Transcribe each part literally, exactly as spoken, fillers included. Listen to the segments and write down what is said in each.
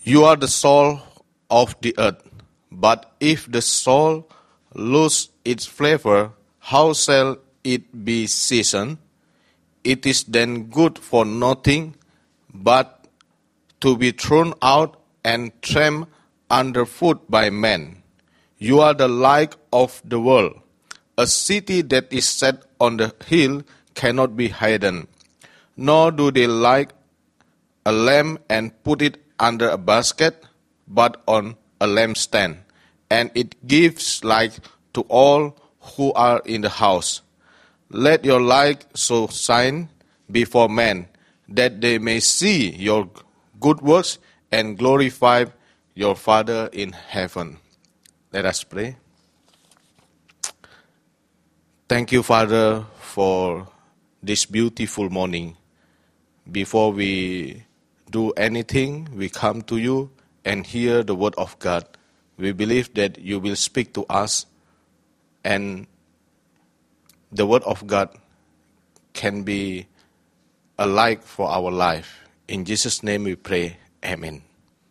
You are the salt of the earth. But if the salt lose its flavor, how shall it be seasoned? It is then good for nothing but to be thrown out and trampled underfoot by men. You are the light of the world. A city that is set on the hill cannot be hidden. Nor do they light a lamp and put it under a basket, but on a lampstand, and it gives light to all who are in the house. Let your light so shine before men, that they may see your good works and glorify your Father in heaven. Let us pray. Thank you, Father, for this beautiful morning. Before we do anything, we come to you and hear the word of God. We believe that you will speak to us, and the word of God can be a light for our life. In Jesus' name we pray. Amen.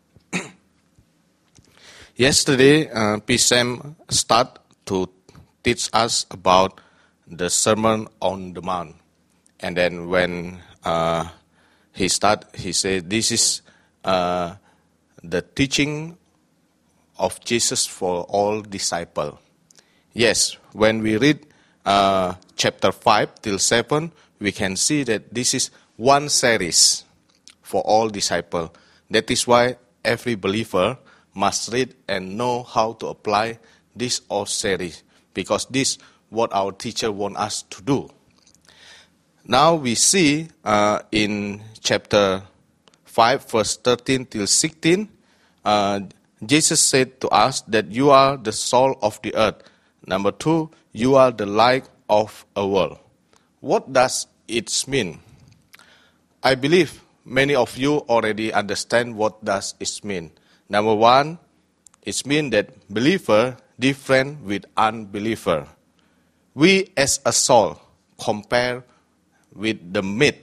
Yesterday, uh, P. Sam started to teach us about the Sermon on the Mount. And then when uh, he started, he said, this is uh, the teaching of Jesus for all disciples. Yes, when we read uh, chapter five till seven, we can see that this is one series for all disciples. That is why every believer must read and know how to apply this all series, because this is what our teacher wants us to do. Now we see uh, in chapter five, verse thirteen till sixteen, uh, Jesus said to us that you are the salt of the earth. Number two, you are the light of a world. What does it mean? I believe many of you already understand what does it mean. Number one, it means that believer different with unbeliever. We as a salt compare with the meat.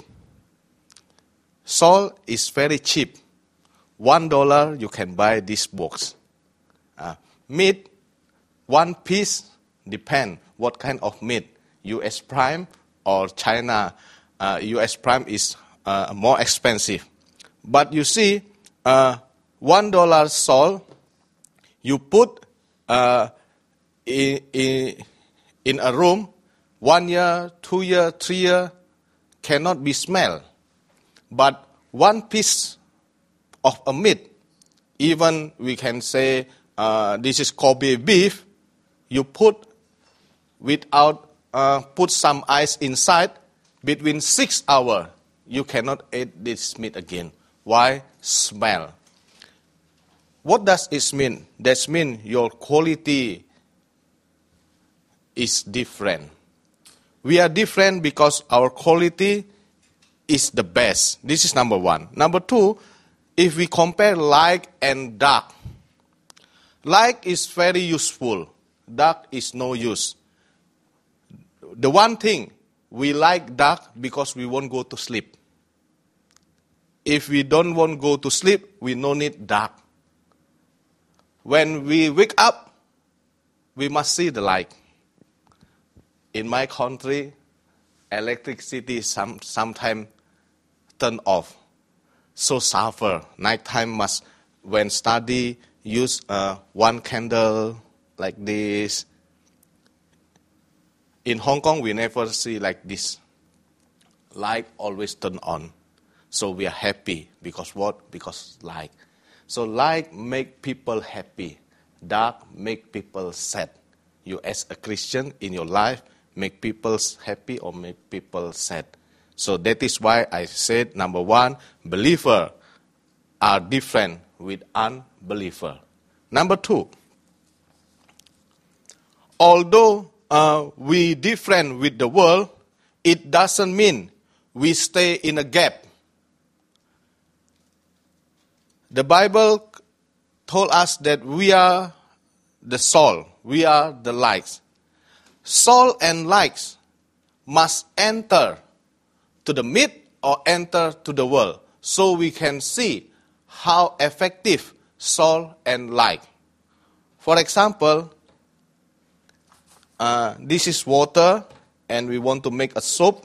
Salt is very cheap. One dollar you can buy this box. Uh, meat, one piece, depend what kind of meat. U S Prime or China. Uh, U S Prime is uh, more expensive. But you see, uh, one dollar salt, you put uh, in, in, in a room, one year, two year, three year, cannot be smelled. But one piece of a meat, even we can say uh, this is Kobe beef, you put without uh, put some ice inside, between six hours, you cannot eat this meat again. Why? Smell. What does it mean? That means your quality is different. We are different because our quality is the best. This is number one. Number two, if we compare light and dark, light is very useful. Dark is no use. The one thing, we like dark because we won't go to sleep. If we don't want to go to sleep, we no need dark. When we wake up, we must see the light. In my country, electricity some sometimes turn off. So suffer. Nighttime must, when study, use uh, one candle like this. In Hong Kong, we never see like this. Light always turn on. So we are happy. Because what? Because light. So light make people happy. Dark make people sad. You as a Christian in your life, make people happy or make people sad. So that is why I said, number one, believer are different with unbeliever. Number two, although uh, we different with the world, it doesn't mean we stay in a gap. The Bible told us that we are the salt, we are the lights. Salt and lights must enter to the meat or enter to the world so we can see how effective salt and light. For example, uh, this is water, and we want to make a soup,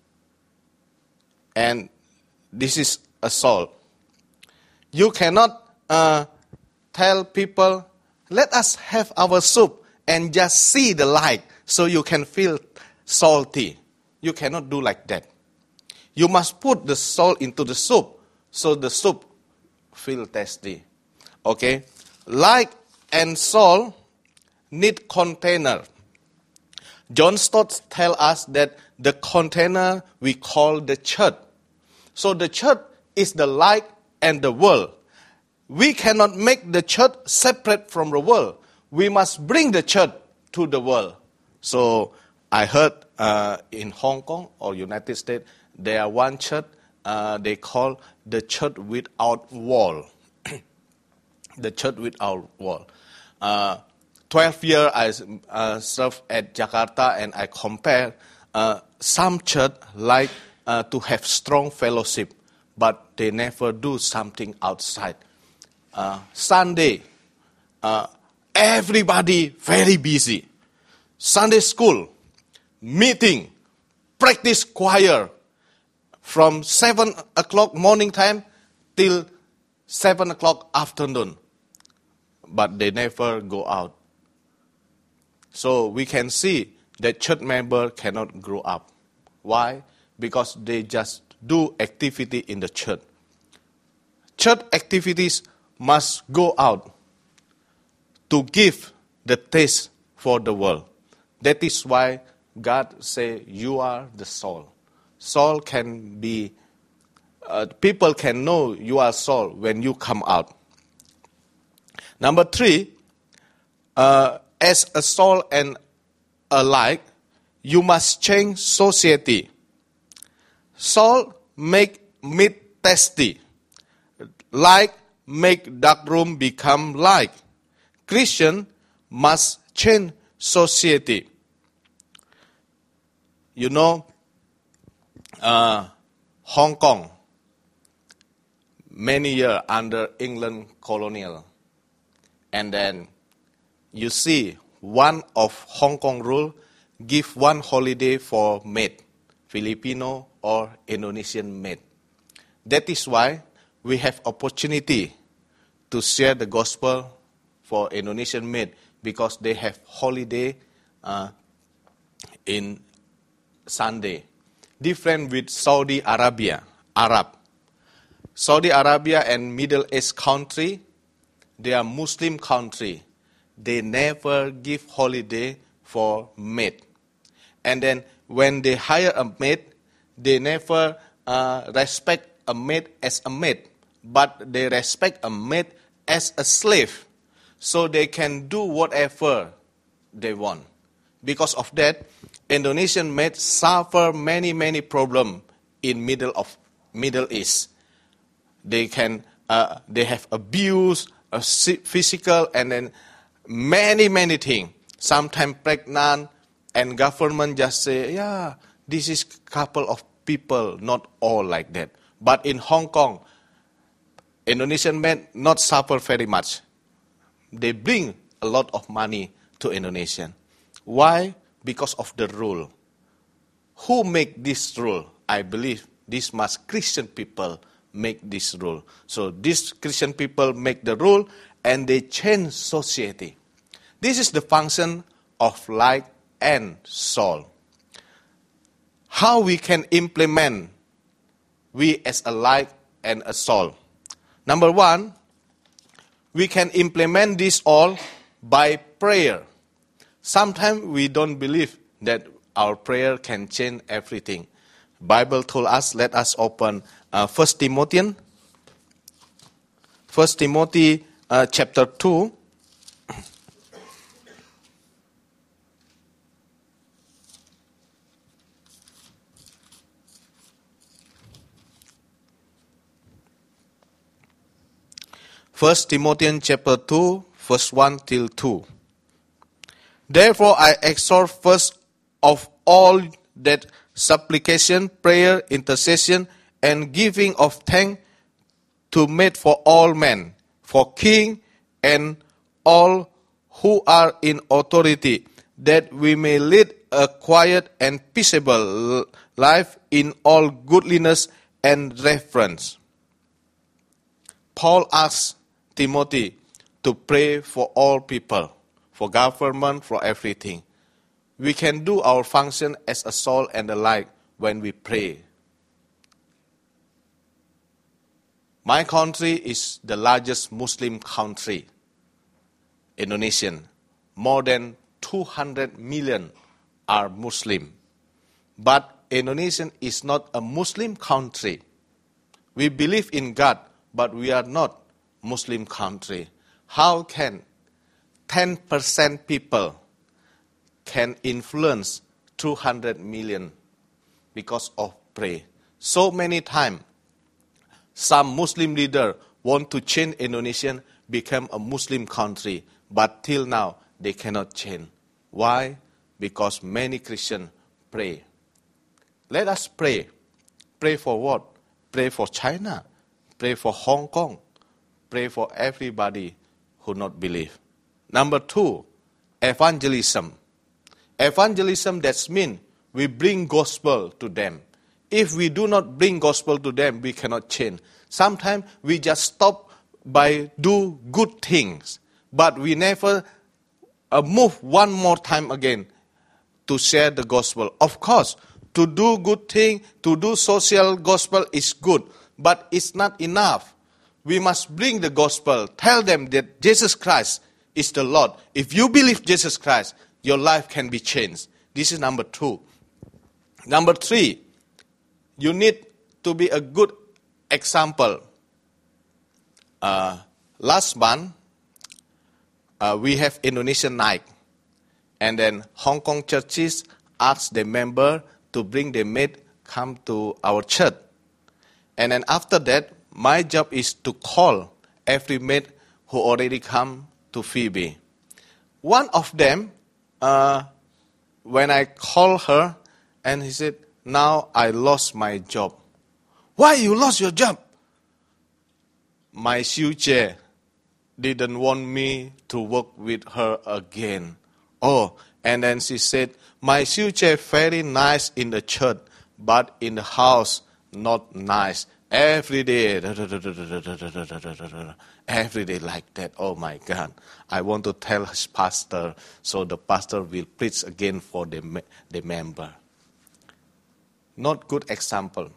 and this is a salt. You cannot uh, tell people, let us have our soup and just see the light so you can feel salty. You cannot do like that. You must put the salt into the soup so the soup feel tasty. Okay? Light and salt need container. John Stott tells us that the container we call the church. So the church is the light and the world. We cannot make the church separate from the world. We must bring the church to the world. So I heard uh, in Hong Kong or United States, there are one church uh, they call the church without wall. The church without wall. Uh, Twelve years I uh, served at Jakarta, and I compare uh, some church like uh, to have strong fellowship, but they never do something outside. Uh, Sunday, uh, everybody very busy. Sunday school, meeting, practice choir from seven o'clock morning time till seven o'clock afternoon. But they never go out. So we can see that church member cannot grow up. Why? Because they just do activity in the church. Church activities must go out to give the taste for the world. That is why God say you are the salt. Salt can be, uh, people can know you are salt when you come out. Number three, uh, as a salt and a light, you must change society. Salt make meat tasty. Light make dark room become light. Christian must change society. You know, uh, Hong Kong, many years under England colonial. And then you see one of Hong Kong rule give one holiday for maid, Filipino or Indonesian maid. That is why we have opportunity to share the gospel for Indonesian maid, because they have holiday uh, in Sunday. Different with Saudi Arabia, Arab. Saudi Arabia and Middle East country, they are Muslim country. They never give holiday for maid. And then when they hire a maid, they never uh, respect a maid as a maid, but they respect a maid as a slave. So they can do whatever they want. Because of that, Indonesian maids suffer many, many problems in middle of Middle East. They can, uh, they have abuse, uh, physical, and then many, many things. Sometimes pregnant, and government just say, yeah, this is couple of people, not all like that. But in Hong Kong, Indonesian men not suffer very much. They bring a lot of money to Indonesian. Why? Because of the rule. Who make this rule? I believe this must Christian people make this rule. So these Christian people make the rule and they change society. This is the function of light and salt. How we can implement we as a light and a salt? Number one, we can implement this all by prayer. Sometimes we don't believe that our prayer can change everything. Bible told us, let us open uh, First Timothy. First Timothy uh, chapter two. First Timothy chapter two, verse one till two. Therefore I exhort first of all that supplication, prayer, intercession, and giving of thanks to make for all men, for king and all who are in authority, that we may lead a quiet and peaceable life in all goodliness and reverence. Paul asks Timothy to pray for all people, for government, for everything. We can do our function as a salt and a light when we pray. My country is the largest Muslim country, Indonesian. More than two hundred million are Muslim. But Indonesia is not a Muslim country. We believe in God, but we are not Muslim country. How can ten percent people can influence two hundred million because of prayer? So many times, some Muslim leader want to change Indonesia become a Muslim country, but till now they cannot change. Why? Because many Christians pray. Let us pray. Pray for what? Pray for China. Pray for Hong Kong. Pray for everybody who not believe. Number two, evangelism. Evangelism, that means we bring gospel to them. If we do not bring gospel to them, we cannot change. Sometimes we just stop by do good things, but we never uh, move one more time again to share the gospel. Of course, to do good thing, to do social gospel is good, but it's not enough. We must bring the gospel, tell them that Jesus Christ is the Lord. If you believe Jesus Christ, your life can be changed. This is number two. Number three, you need to be a good example. Uh, last month, uh, we have Indonesian night. And then Hong Kong churches asked the member to bring their mate come to our church. And then after that, my job is to call every mate who already come to Phoebe. One of them, uh, when I call her, and he said, now I lost my job. Why you lost your job? My future didn't want me to work with her again. Oh, and then she said, my future very nice in the church, but in the house not nice. Every day, every day like that. Oh my God. I want to tell his pastor, so the pastor will preach again for the, the member. Not good example.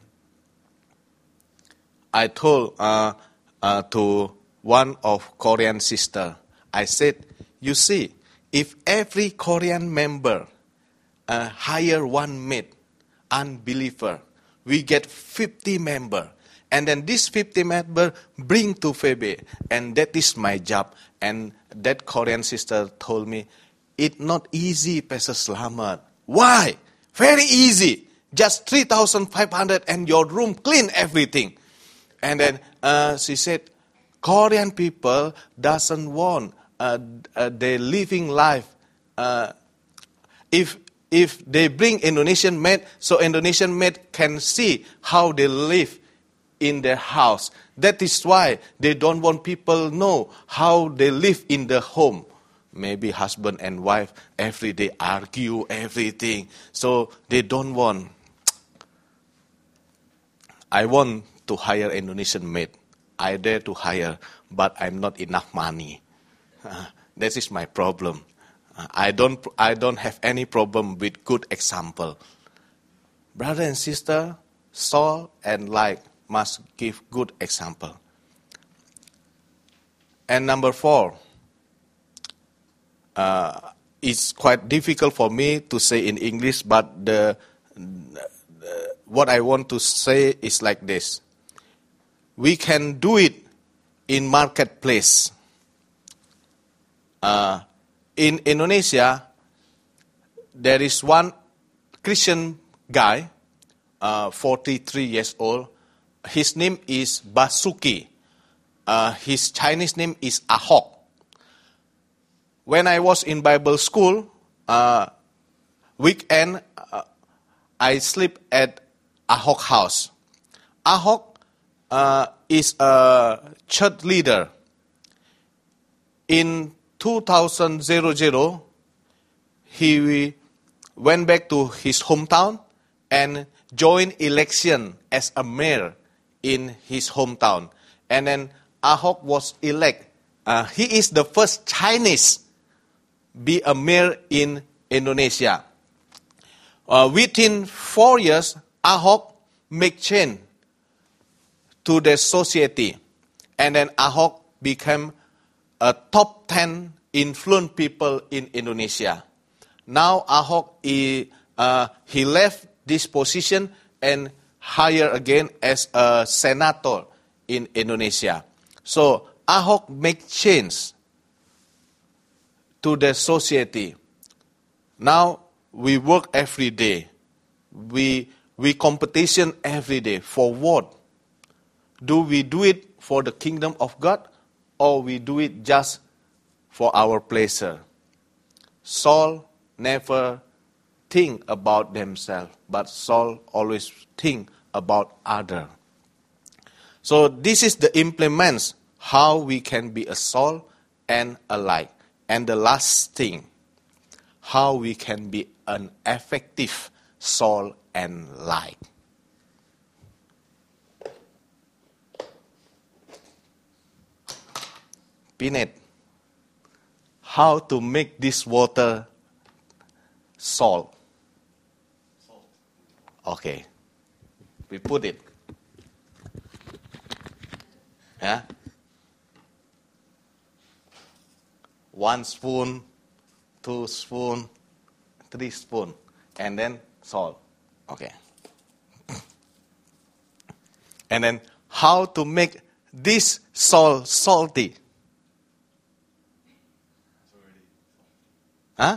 I told uh, uh, to one of Korean sister, I said, you see, if every Korean member uh, hire one mate, unbeliever, we get fifty member. And then this fifty member bring to Phoebe. And that is my job. And that Korean sister told me, it's not easy, Pastor Slamet. Why? Very easy. Just three thousand five hundred and your room clean everything. And then uh, she said, Korean people doesn't want uh, uh, their living life. Uh, if if they bring Indonesian maid, so Indonesian maid can see how they live in their house. That is why they don't want people know how they live in the home. Maybe husband and wife every day argue everything. So they don't want. I want to hire Indonesian maid. I dare to hire, but I'm not enough money. Uh, that is my problem. Uh, I don't. I don't have any problem with good example. Brother and sister, salt and light must give good example. And number four, uh, it's quite difficult for me to say in English, but the, the what I want to say is like this. We can do it in marketplace. Uh, in Indonesia, there is one Christian guy, uh, forty-three years old. His name is Basuki. Uh, his Chinese name is Ahok. When I was in Bible school, uh, weekend, uh, I sleep at Ahok house. Ahok uh, is a church leader. In two thousand, he went back to his hometown and joined election as a mayor in his hometown. And then Ahok was elected. Uh, he is the first Chinese be a mayor in Indonesia. Uh, within four years, Ahok make change to the society. And then Ahok became a top ten influential people in Indonesia. Now Ahok, he, uh, he left this position and hired again as a senator in Indonesia. So Ahok make change to the society. Now we work every day. We, we competition every day. For what? Do we do it for the kingdom of God, or we do it just for our pleasure? Saul never think about themselves, but Saul always think about other. So this is the implements how we can be a Saul and a light. And the last thing, how we can be an effective Saul and light. Pinette, how to make this water salt? Salt. Okay. We put it. Yeah. One spoon, two spoon, three spoon, and then salt. Okay. And then how to make this salt salty? Huh?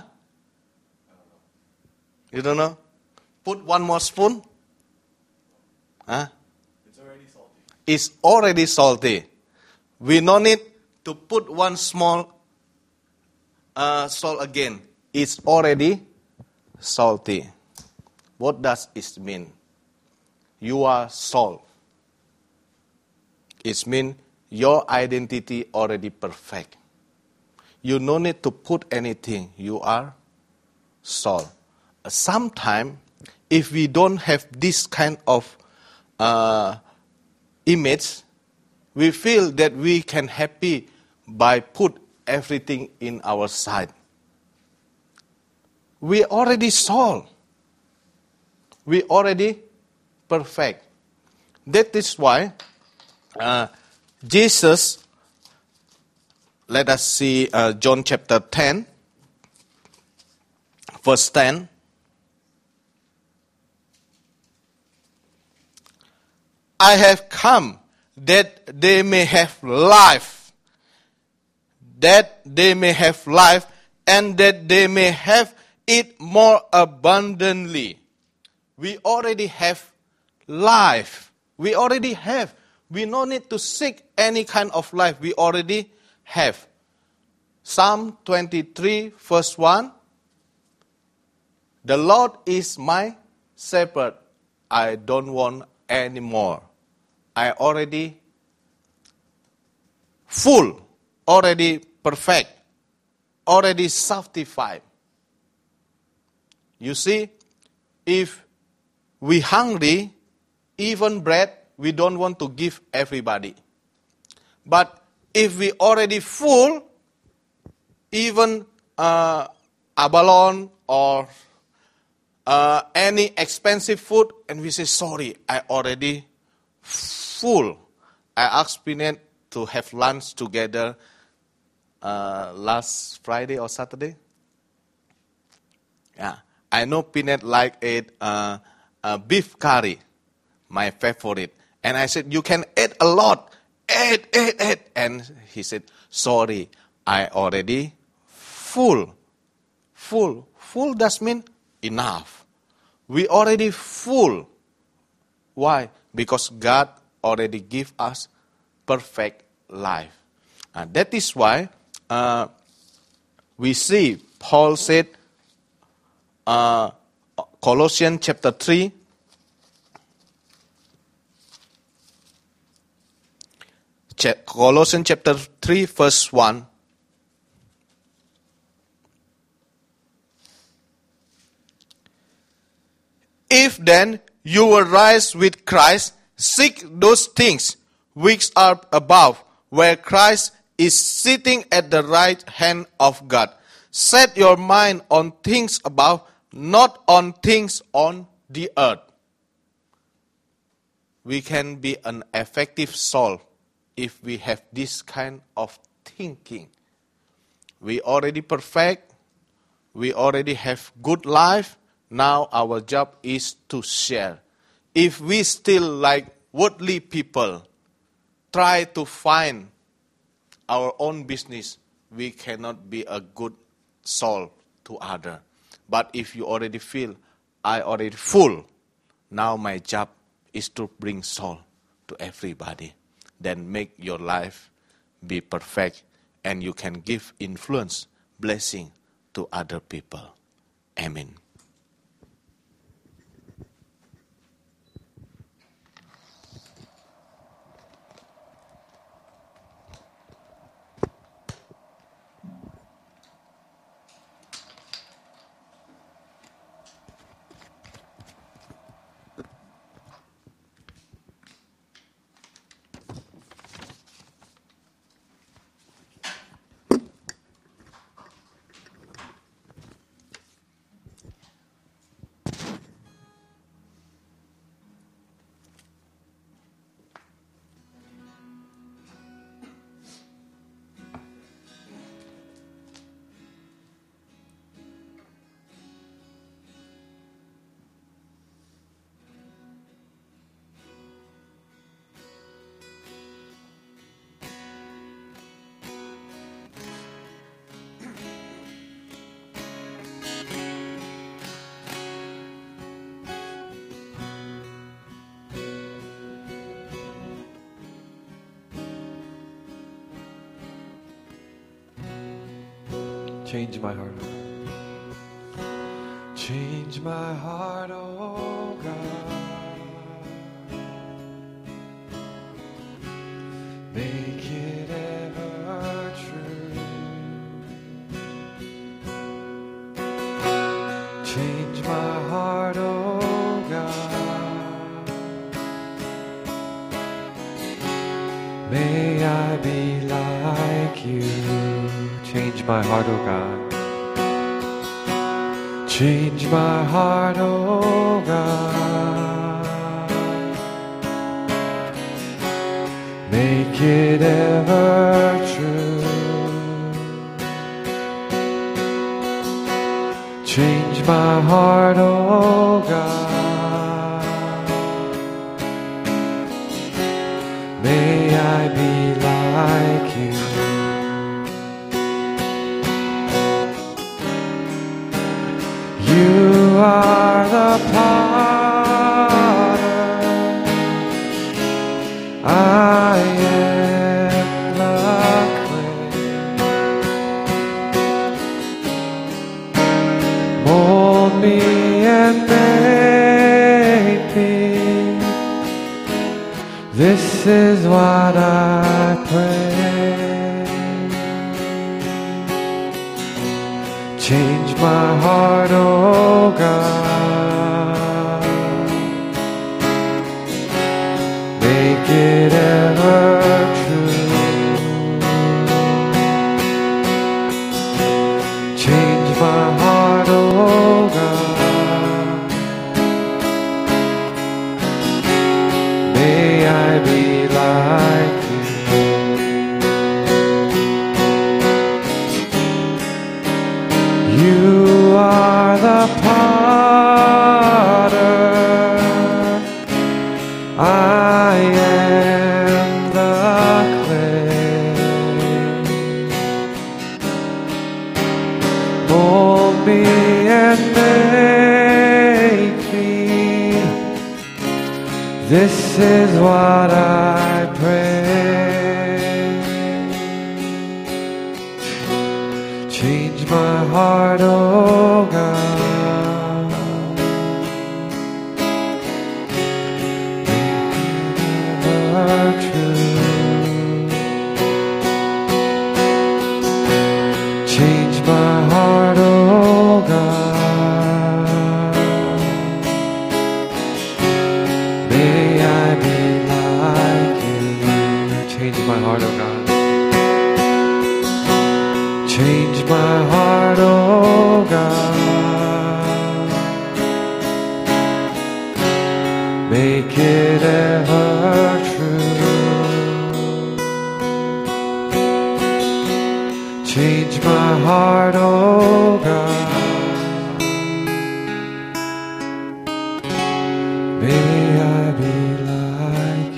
You don't know? Put one more spoon. Huh? It's already salty. It's already salty. We no need to put one small uh, salt again. It's already salty. What does it mean? You are salt. It means your identity already perfect. You no need to put anything. You are salt. Sometimes, if we don't have this kind of uh, image, we feel that we can happy by put everything in our side. We already salt. We already perfect. That is why uh, Jesus. Let us see uh, John chapter ten, verse ten. I have come that they may have life, that they may have life, and that they may have it more abundantly. We already have life. We already have. We no need to seek any kind of life. We already have. Psalm twenty-three, verse one. The Lord is my shepherd. I don't want any more. I already full, already perfect, already sanctified. You see, if we hungry, even bread, we don't want to give everybody. But if we already full, even uh, abalone or uh, any expensive food, and we say, sorry, I already full. I asked Pinette to have lunch together uh, last Friday or Saturday. Yeah, I know Pinette like it uh, uh, beef curry, my favorite. And I said, you can eat a lot. Eat, eat, eat. And he said, sorry, I already full. Full. Full does mean enough. We already full. Why? Because God already give us perfect life. And that is why uh, we see Paul said, uh, Colossians chapter three, Colossians chapter three, verse one. If then you will rise with Christ, seek those things which are above, where Christ is sitting at the right hand of God. Set your mind on things above, not on things on the earth. We can be an effective soul if we have this kind of thinking. We already perfect. We already have good life. Now our job is to share. If we still like worldly people, try to find our own business, we cannot be a good soul to others. But if you already feel, I already full, now my job is to bring soul to everybody, then make your life be perfect and you can give influence, blessing to other people. Amen. Change my heart. Change my heart, oh God. Make it ever true. Change my heart, oh God. May I be like you. Change my heart, oh God. Change my heart, oh God. Make it ever true. Change my heart, oh God. May I be like you. You are the potter, I am the clay. Mold me and make me. This is what I pray. Change my heart, oh God. Make it ever true. Change my heart, oh God. May I be like you. You are the potter, I am the clay. Mold me and make me. This is what I pray. Change my heart, oh God. Make it ever true. Change my heart, oh God. Make it ever true. Change my heart, oh God. May I be like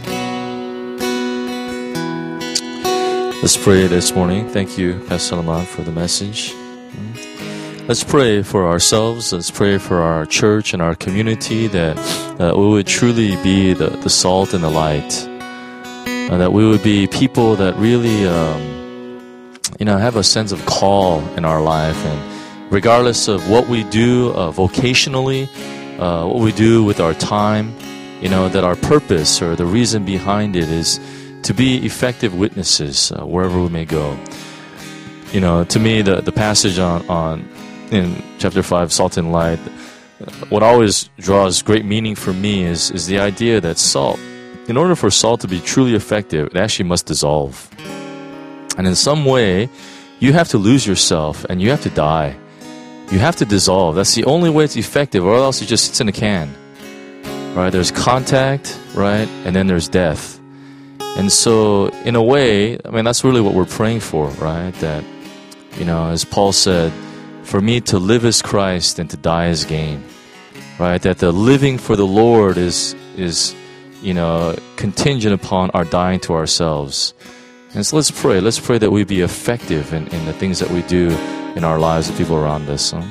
you. Let's pray this morning. Thank you, Pastor Salman, for the message. Let's pray for ourselves. Let's pray for our church and our community that uh, we would truly be the, the salt and the light. Uh, that we would be people that really, um, you know, have a sense of call in our life. And regardless of what we do uh, vocationally, uh, what we do with our time, you know, that our purpose or the reason behind it is to be effective witnesses uh, wherever we may go. You know, to me, the, the passage on, on in chapter five, Salt and Light, what always draws great meaning for me is, is the idea that salt, in order for salt to be truly effective, it actually must dissolve. And in some way, you have to lose yourself and you have to die. You have to dissolve. That's the only way it's effective, or else it just sits in a can. Right? There's contact, right? And then there's death. And so, in a way, I mean, that's really what we're praying for, right? That, you know, as Paul said, for me to live is Christ and to die is gain, right? That the living for the Lord is, is, you know, contingent upon our dying to ourselves. And so let's pray. Let's pray that we be effective in, in the things that we do in our lives, the people around us. Huh?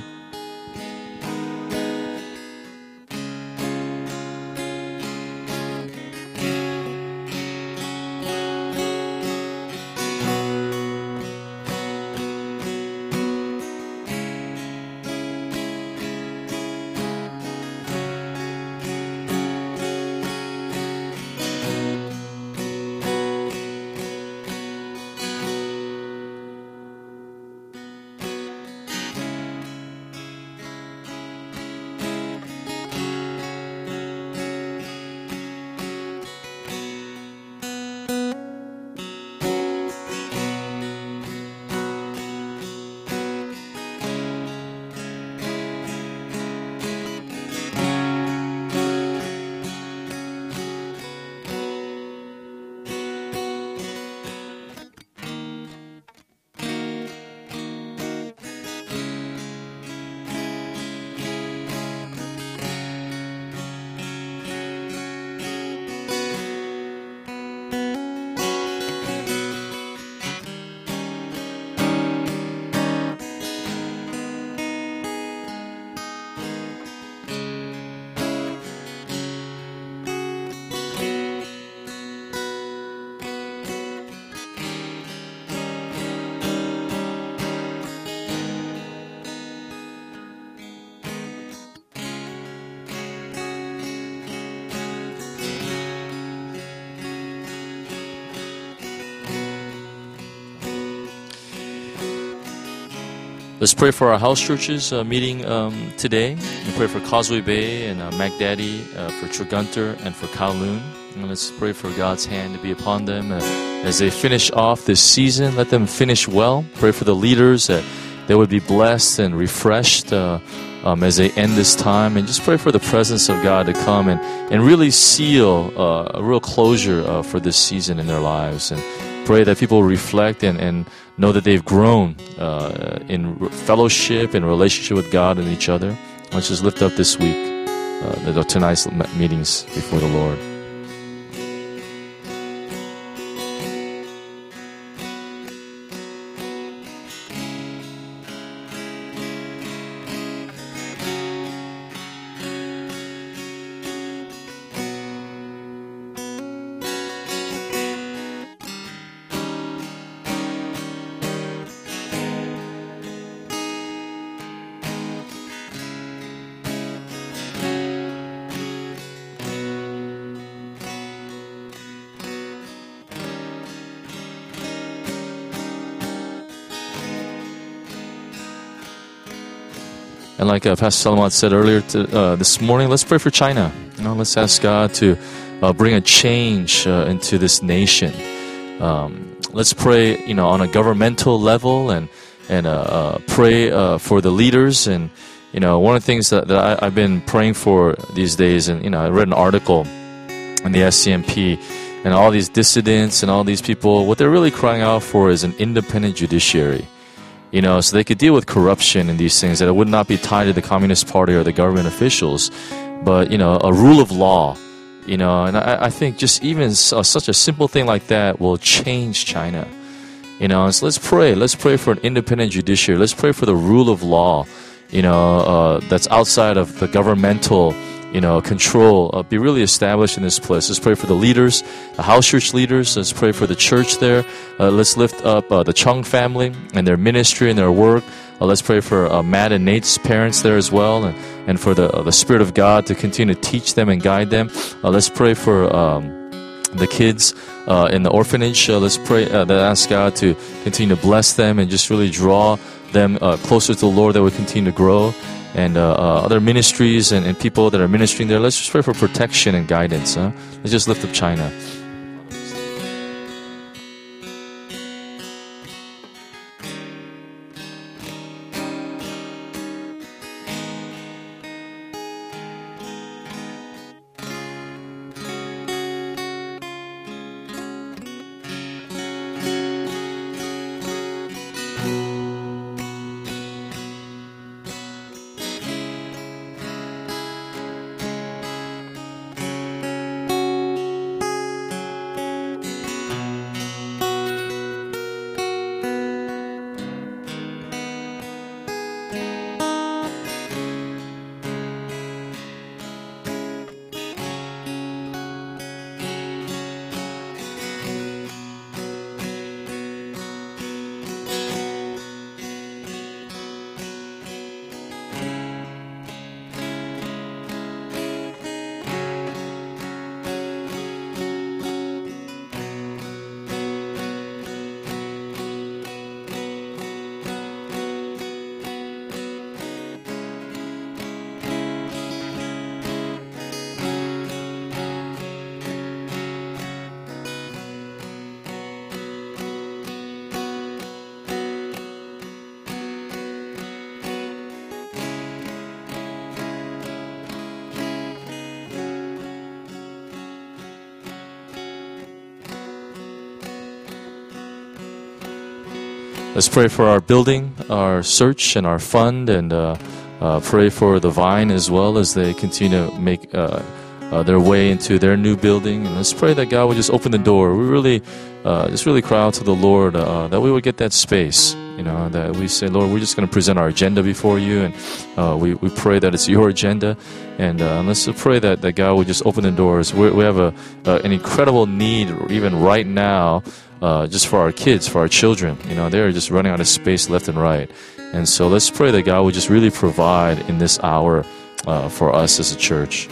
Let's pray for our house churches uh, meeting um, today. We pray for Causeway Bay and uh, MacDaddy, uh, for Tregunter, and for Kowloon. And let's pray for God's hand to be upon them uh, as they finish off this season. Let them finish well. Pray for the leaders that they would be blessed and refreshed uh, um, as they end this time. And just pray for the presence of God to come and, and really seal uh, a real closure uh, for this season in their lives. And pray that people reflect and, and know that they've grown uh, in fellowship and relationship with God and each other. Let's just lift up this week, uh, the, tonight's meetings before the Lord. And like uh, Pastor Salman said earlier to, uh, this morning, let's pray for China. You know, let's ask God to uh, bring a change uh, into this nation. Um, let's pray, you know, on a governmental level and and uh, uh, pray uh, for the leaders. And you know, one of the things that, that I, I've been praying for these days, and you know, I read an article in the S C M P, and all these dissidents and all these people, what they're really crying out for is an independent judiciary. You know, so they could deal with corruption and these things, that it would not be tied to the Communist Party or the government officials, but you know, a rule of law. You know, and I, I think just even uh, such a simple thing like that will change China. You know, so let's pray. Let's pray for an independent judiciary. Let's pray for the rule of law, you know, uh, that's outside of the governmental, you know, control. Uh, be really established in this place. Let's pray for the leaders, the house church leaders. Let's pray for the church there. Uh, let's lift up uh, the Chung family and their ministry and their work. Uh, let's pray for uh, Matt and Nate's parents there as well, and, and for the uh, the Spirit of God to continue to teach them and guide them. Uh, let's pray for um, the kids uh, in the orphanage. Uh, let's pray uh, that ask God to continue to bless them and just really draw them uh, closer to the Lord, that we continue to grow. And uh, uh, other ministries and, and people that are ministering there, let's just pray for protection and guidance. Huh? Let's just lift up China. Let's pray for our building, our search, and our fund, and uh, uh, pray for the Vine as well as they continue to make uh, uh, their way into their new building. And let's pray that God would just open the door. We really, uh, just really cry out to the Lord uh, that we would get that space. You know, that we say, Lord, we're just going to present our agenda before you, and uh, we, we pray that it's your agenda. And uh, let's pray that, that God would just open the doors. We, we have a, uh, an incredible need, even right now, Uh, just for our kids, for our children. You know, they're just running out of space left and right. And so let's pray that God would just really provide in this hour uh, for us as a church.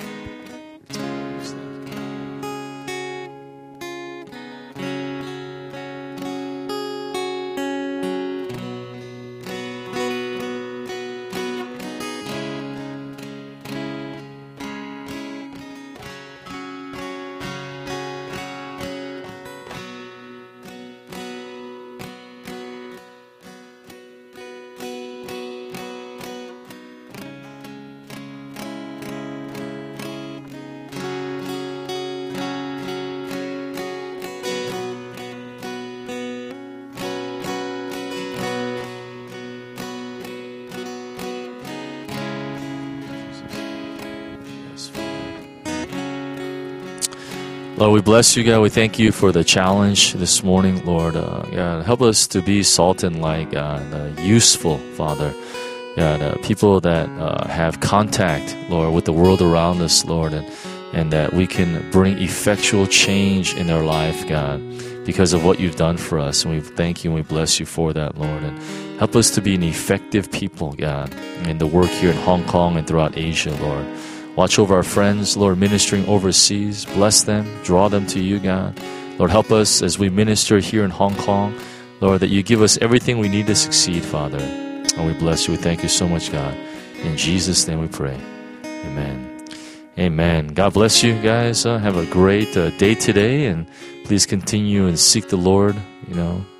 Lord, we bless you, God. We thank you for the challenge this morning, Lord. Uh, God, help us to be salt and light, God, uh, useful, Father. God, uh, people that uh, have contact, Lord, with the world around us, Lord, and, and that we can bring effectual change in their life, God, because of what you've done for us. And we thank you and we bless you for that, Lord. And help us to be an effective people, God, in the work here in Hong Kong and throughout Asia, Lord. Watch over our friends, Lord, ministering overseas. Bless them. Draw them to you, God. Lord, help us as we minister here in Hong Kong, Lord, that you give us everything we need to succeed, Father. And we bless you. We thank you so much, God. In Jesus' name we pray. Amen. Amen. God bless you guys. Uh, have a great uh, day today, and please continue and seek the Lord, you know,